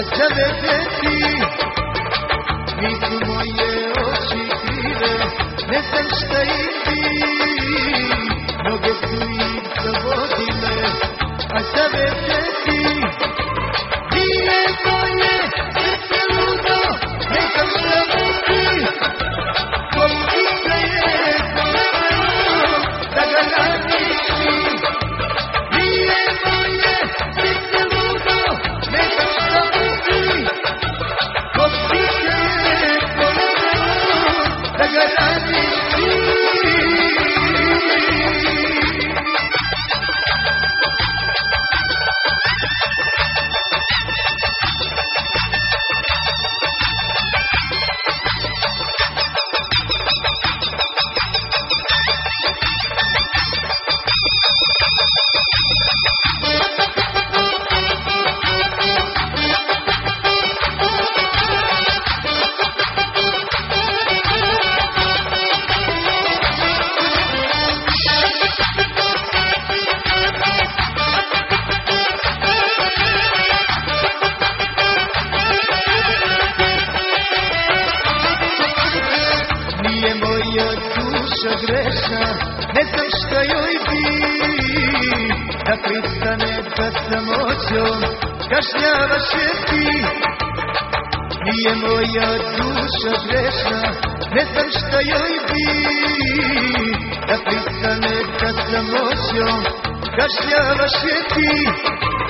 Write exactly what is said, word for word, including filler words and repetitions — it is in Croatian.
tebe ti. Nisu moje oči krive, ne znam šta im bi. Noge su ih zavodile, a tebe ti. Nije moje srce ludo, ne znam šta mu ti. Koliko je bolelo da ga radiš ti. Nije moje srce ludo, ne znam šta mu ti. Koliko je bolelo da ga radiš ti. Nije moja duša grešna, ne znam šta joj bi. Da pristane sa samoćom, kažnjavaš je ti. Nije moja duša grešna, ne znam šta joj bi. Da pristane sa samoćom, kažnjavaš je ti.